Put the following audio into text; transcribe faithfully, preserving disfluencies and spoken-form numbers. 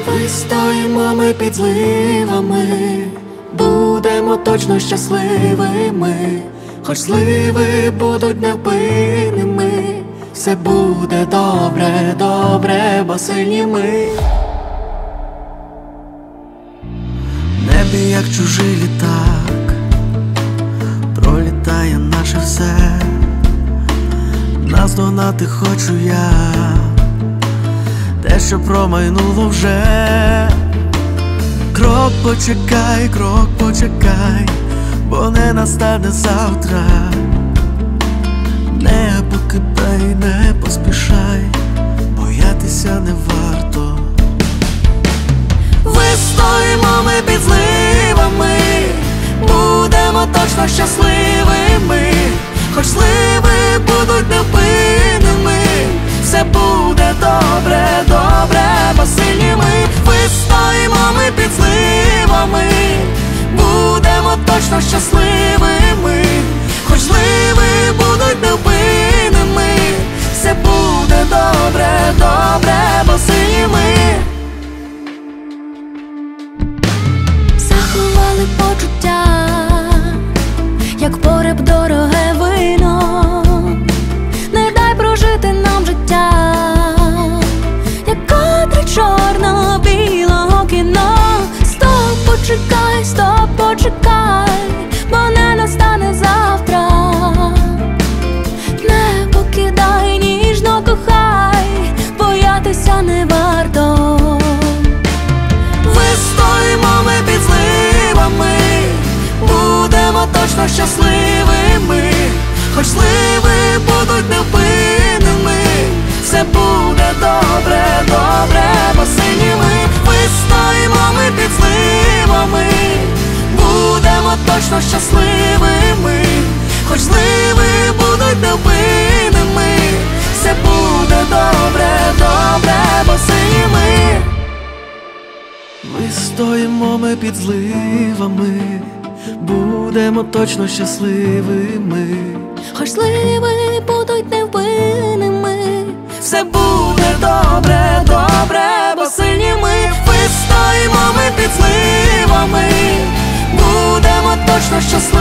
Вистоїмо ми під зливами, будемо точно щасливими. Хоч зливи будуть невпинними, все буде добре, добре, бо сильні ми. В небі як чужий літак пролітає наше все. Наздогнати хочу я те, що промайнуло вже. Крок почекай, крок почекай, бо не настане завтра. Не покидай, не поспішай, боятися не варто. Вистоїмо ми під зливами, будемо точно щасливими. Хоч зливи будуть невпинними, все буде добре, добре, бо сильні ми. Вистоїмо ми під зливами, будемо точно щасливими. Хоч зливи будуть невпинними, все буде добре, добре, бо сильні ми. Заховали почуття, як пореб дороге вино. Не дай прожити нам життя, як кадри чорно-білого кіно. Стоп, почекай, стоп, почекай, бо не настане завтра. Не покидай, ніжно кохай, боятися не варто. Вистоїмо ми під зливами, будемо точно щасливими. Хоч зливи будуть невпинними, все буде добре, добре, бо сильні ми. Вистоїмо ми під зливами, будемо точно щасливими. Хоч зливи будуть невпинними, все буде добре, добре, бо сильні ми. Вистоїмо ми під зливами, будемо точно щасливими. Хоч зливи будуть невпинними, все буде добре, добре, бо сильні ми. Вистоїмо ми під зливами, будемо точно щасливими.